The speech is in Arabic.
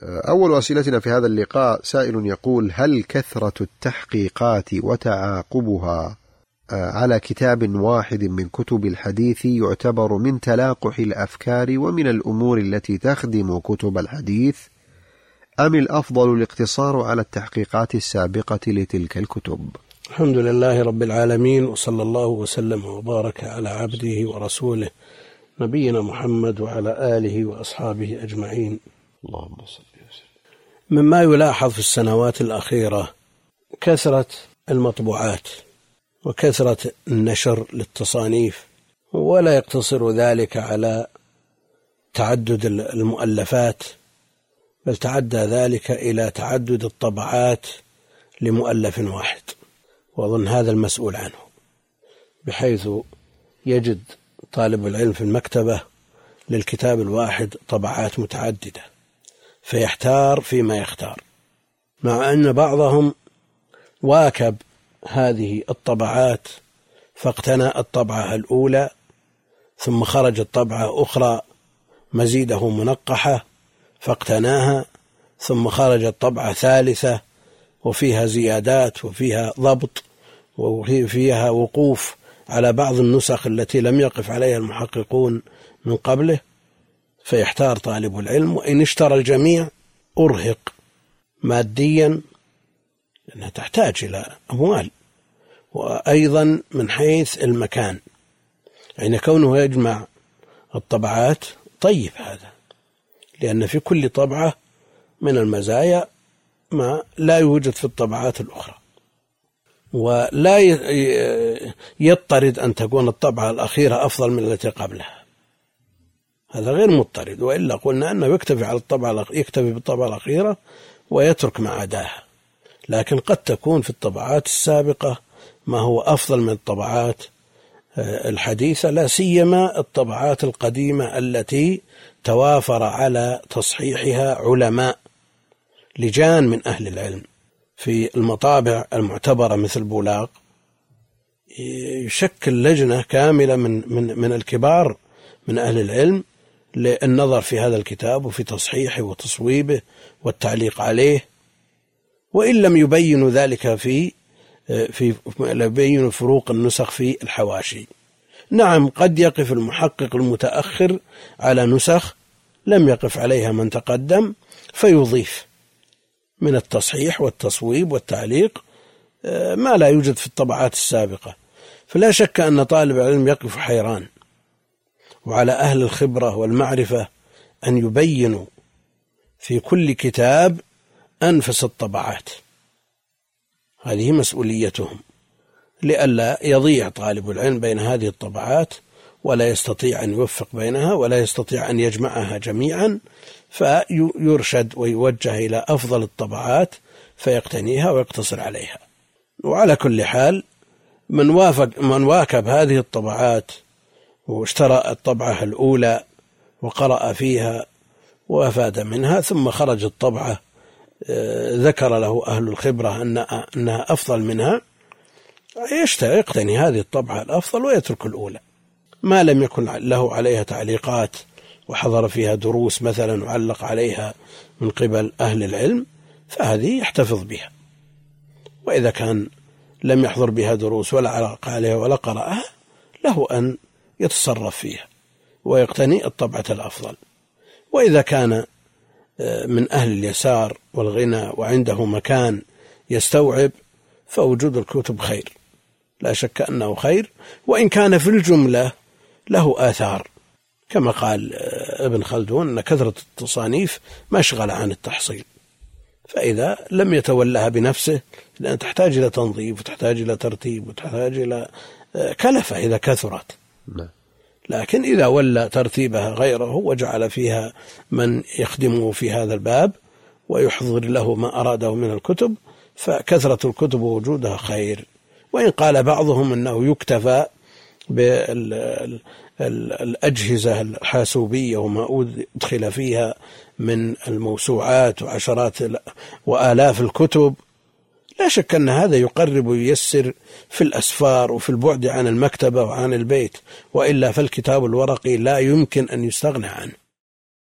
أول أسئلتنا في هذا اللقاء سائل يقول: هل كثرة التحقيقات وتعاقبها على كتاب واحد من كتب الحديث يعتبر من تلاقح الأفكار ومن الأمور التي تخدم كتب الحديث، أم الأفضل الاقتصار على التحقيقات السابقة لتلك الكتب؟ الحمد لله رب العالمين، وصلى الله وسلم وبارك على عبده ورسوله نبينا محمد وعلى آله وأصحابه أجمعين. اللهم صل وسلم. مما يلاحظ في السنوات الأخيرة كثرة المطبوعات وكثرة النشر للتصانيف، ولا يقتصر ذلك على تعدد المؤلفات، بل تعدى ذلك إلى تعدد الطبعات لمؤلف واحد، وأظن هذا المسؤول عنه، بحيث يجد طالب العلم في المكتبة للكتاب الواحد طبعات متعددة فيحتار فيما يختار، مع أن بعضهم واكب هذه الطبعات فاقتنى الطبعة الأولى، ثم خرجت طبعة أخرى مزيده منقحة فاقتناها، ثم خرجت طبعة ثالثة وفيها زيادات وفيها ضبط وفيها وقوف على بعض النسخ التي لم يقف عليها المحققون من قبله، فيحتار طالب العلم. وإن اشترى الجميع أرهق ماديا، لأنها تحتاج إلى أموال، وأيضا من حيث المكان، يعني كونه يجمع الطبعات طيب هذا، لأن في كل طبعة من المزايا ما لا يوجد في الطبعات الأخرى، ولا يضطرد أن تكون الطبعة الأخيرة أفضل من التي قبلها، هذا غير مضطرد، وإلا قلنا أنه يكتفي بالطبعة الأخيرة ويترك ما عداها. لكن قد تكون في الطبعات السابقة ما هو أفضل من الطبعات الحديثة، لا سيما الطبعات القديمة التي توافر على تصحيحها علماء لجان من أهل العلم. في المطابع المعتبرة مثل بولاق يشكل لجنة كاملة من الكبار من أهل العلم للنظر في هذا الكتاب وفي تصحيحه وتصويبه والتعليق عليه، وإن لم يبينوا ذلك في يبين فروق النسخ في الحواشي. نعم، قد يقف المحقق المتأخر على نسخ لم يقف عليها من تقدم فيضيف من التصحيح والتصويب والتعليق ما لا يوجد في الطبعات السابقة، فلا شك أن طالب العلم يقف حيران، وعلى أهل الخبرة والمعرفة أن يبينوا في كل كتاب أنفس الطبعات، هذه مسؤوليتهم، لئلا يضيع طالب العلم بين هذه الطبعات ولا يستطيع أن يوفق بينها ولا يستطيع أن يجمعها جميعا، فيرشد ويوجه إلى أفضل الطبعات فيقتنيها ويقتصر عليها. وعلى كل حال من واكب هذه الطبعات واشترى الطبعة الأولى وقرأ فيها وأفاد منها، ثم خرج الطبعة ذكر له أهل الخبرة أنها أفضل منها، يقتني هذه الطبعة الأفضل ويترك الأولى، ما لم يكن له عليها تعليقات وحضر فيها دروس مثلا وعلق عليها من قبل أهل العلم، فهذه يحتفظ بها. وإذا كان لم يحضر بها دروس ولا علق عليها ولا قرأها، له أن يتصرف فيها ويقتني الطبعة الأفضل. وإذا كان من أهل اليسار والغنى وعنده مكان يستوعب، فوجود الكتب خير، لا شك أنه خير، وإن كان في الجملة له آثار، كما قال ابن خلدون أن كثرة التصانيف مشغل عن التحصيل، فإذا لم يتولها بنفسه لأن تحتاج إلى تنظيف وتحتاج إلى ترتيب وتحتاج إلى كلفة إذا كثرت، لكن إذا ولى ترتيبها غيره وجعل فيها من يخدمه في هذا الباب ويحضر له ما أراده من الكتب، فكثرة الكتب ووجودها خير. وإن قال بعضهم أنه يكتفى بالأجهزة الحاسوبية وما أدخل فيها من الموسوعات وعشرات وآلاف الكتب، لا شك أن هذا يقرب وييسر في الأسفار وفي البعد عن المكتبة وعن البيت، وإلا فالكتاب الورقي لا يمكن أن يستغنى عنه،